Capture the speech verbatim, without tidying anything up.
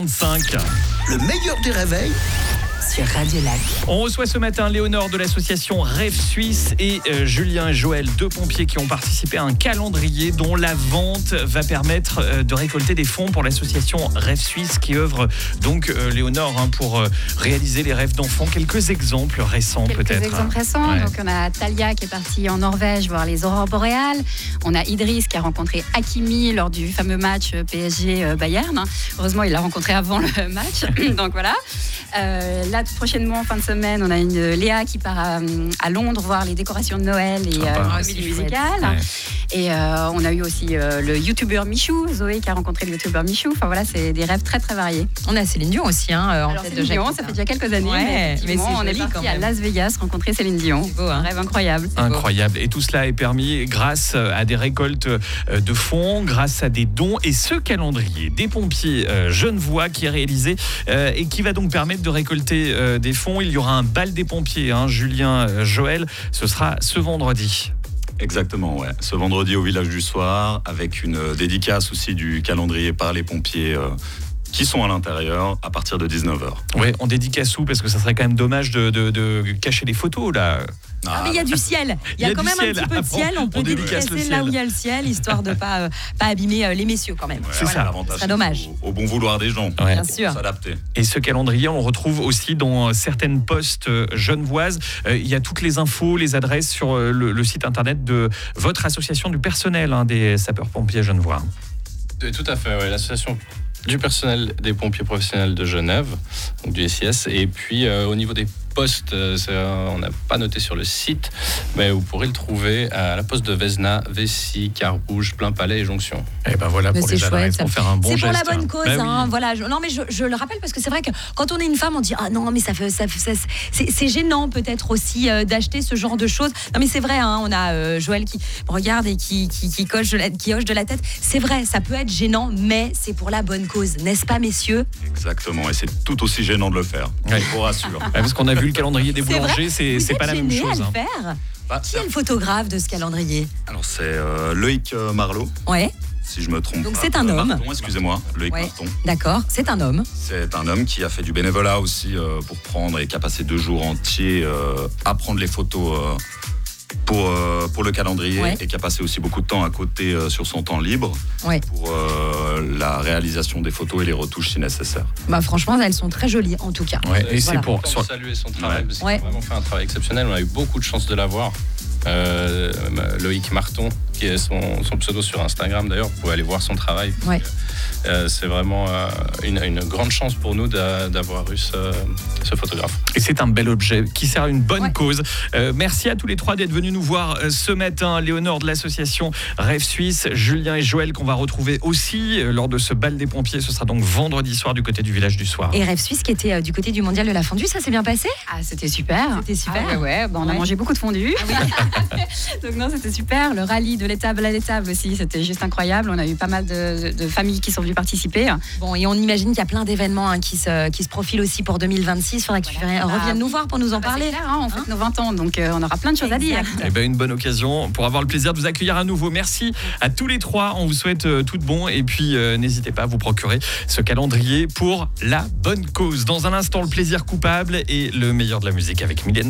cinq. Le meilleur des réveils sur Radio Lac. On reçoit ce matin Léonore de l'association Rêve Suisse et euh, Julien et Joël, deux pompiers qui ont participé à un calendrier dont la vente va permettre euh, de récolter des fonds pour l'association Rêve Suisse qui œuvre donc euh, Léonore hein, pour euh, réaliser les rêves d'enfants. Quelques exemples récents Quelques peut-être. Quelques exemples récents. Ouais. Donc on a Talia qui est partie en Norvège voir les aurores boréales. On a Idriss qui a rencontré Hakimi lors du fameux match P S G-Bayern. Heureusement, il l'a rencontré avant le match. Donc voilà. Euh, là, prochainement, en fin de semaine, on a une Léa qui part à, à Londres voir les décorations de Noël et ah bah, euh, comédie musicale. Ouais. Et euh, on a eu aussi euh, le youtubeur Michou, Zoé qui a rencontré le youtubeur Michou. Enfin voilà, c'est des rêves très très variés. On a Céline Dion aussi, hein, en Alors, tête Céline de Jacques. Dion, ça fait déjà quelques années. Ouais, mais effectivement, mais c'est on est joli parti quand à même. Las Vegas rencontrer Céline Dion. C'est beau, hein. Un rêve incroyable. Incroyable. Et tout cela est permis grâce à des récoltes de fonds, grâce à des dons. Et ce calendrier des pompiers genevois qui est réalisé euh, et qui va donc permettre de récolter euh, des fonds. Il y aura un bal des pompiers, hein, Julien, euh, Joël. Ce sera ce vendredi. Exactement, ouais. Ce vendredi au village du soir, avec une dédicace aussi du calendrier par les pompiers euh, qui sont à l'intérieur à partir de dix-neuf heures. Ouais, on dédicace où parce que ça serait quand même dommage de, de, de cacher les photos là. Ah, mais il y a du ciel. Il y a, quand même un petit peu de ciel. On peut dédicacer là où il y a le ciel, histoire de ne pas, euh, pas abîmer euh, les messieurs quand même. Ouais, c'est ouais, ça. L'avantage, c'est dommage. Au, au bon vouloir des gens. Ouais. Bien sûr. S'adapter. Et ce calendrier, on le retrouve aussi dans certaines postes genevoises. Euh, il y a toutes les infos, les adresses sur euh, le, le site internet de votre association du personnel hein, des sapeurs-pompiers genevois. Oui, tout à fait, ouais. L'association du personnel des pompiers professionnels de Genève, donc du S I S. Et puis euh, au niveau des postes, euh, euh, on n'a pas noté sur le site, mais vous pourrez le trouver à la poste de Vesna, Vessy, Carouge, Plain-Palais et Jonction. Et ben voilà Mais pour c'est les adresses, chouette, pour faire un bon c'est geste. pour la bonne cause, Bah oui. hein, voilà. Je, non mais je, je le rappelle parce que c'est vrai que quand on est une femme, on dit ah non mais ça fait, ça, fait- ça c'est, c'est gênant peut-être aussi euh, d'acheter ce genre de choses. Non mais c'est vrai, hein, on a euh, Joël qui me regarde et qui qui, qui, coche de la, qui hoche de la tête. C'est vrai, ça peut être gênant, mais c'est pour la bonne cause, n'est-ce pas messieurs? Exactement, et c'est tout aussi gênant de le faire. Ouais. Je vous rassure. Ouais, parce qu'on a vu le calendrier des C'est vrai. boulangers, c'est, Vous c'est êtes pas la même gênés chose. à hein. le faire? Bah, Qui est le photographe de ce calendrier? alors c'est euh, Loïc euh, Marlot, Ouais, si je me trompe. Donc pas. c'est un Euh, homme. Marton, excusez-moi, Loïc Ouais. Marton. d'accord, c'est un homme. C'est un homme qui a fait du bénévolat aussi euh, pour prendre et qui a passé deux jours entiers euh, à prendre les photos euh, pour, euh, pour le calendrier Ouais. et qui a passé aussi beaucoup de temps à côté euh, sur son temps libre Ouais. pour euh, la réalisation des photos et les retouches si nécessaire. Bah franchement, elles sont très jolies en tout cas. Ouais, et Euh, c'est pour. Pour sur- saluer son travail, Ouais. parce qu'il Ouais. a vraiment fait un travail exceptionnel. On a eu beaucoup de chance de l'avoir. Euh, Loïc Marton, qui est son, son pseudo sur Instagram d'ailleurs, vous pouvez aller voir son travail. Ouais. Euh, c'est vraiment euh, une, une grande chance pour nous d'a- d'avoir eu ce, ce photographe. Et c'est un bel objet qui sert à une bonne Ouais. cause. Euh, merci à tous les trois d'être venus nous voir euh, ce matin. Léonore de l'association Rêve Suisse, Julien et Joël qu'on va retrouver aussi euh, lors de ce bal des pompiers. Ce sera donc vendredi soir du côté du village du soir. Et Rêve Suisse qui était euh, du côté du mondial de la fondue, ça s'est bien passé? Ah, c'était super. C'était super. Ah, ouais, ouais. Bah, on a Ouais. mangé beaucoup de fondue. Donc non, c'était super. Le rallye de l'étable à l'étable aussi, c'était juste incroyable. On a eu pas mal de, de familles qui sont venues participer. Bon, et on imagine qu'il y a plein d'événements hein, qui, se, qui se profilent aussi pour deux mille vingt-six. Il faudrait que tu Voilà. reviennes nous voir pour nous en Bah, c'est parler. clair, hein, on fête nos vingt ans, donc euh, on aura plein de choses à dire. Exact. Eh ben, une bonne occasion pour avoir le plaisir de vous accueillir à nouveau. Merci à tous les trois. On vous souhaite euh, tout de bon. Et puis, euh, n'hésitez pas à vous procurer ce calendrier pour la bonne cause. Dans un instant, le plaisir coupable et le meilleur de la musique avec Mylène.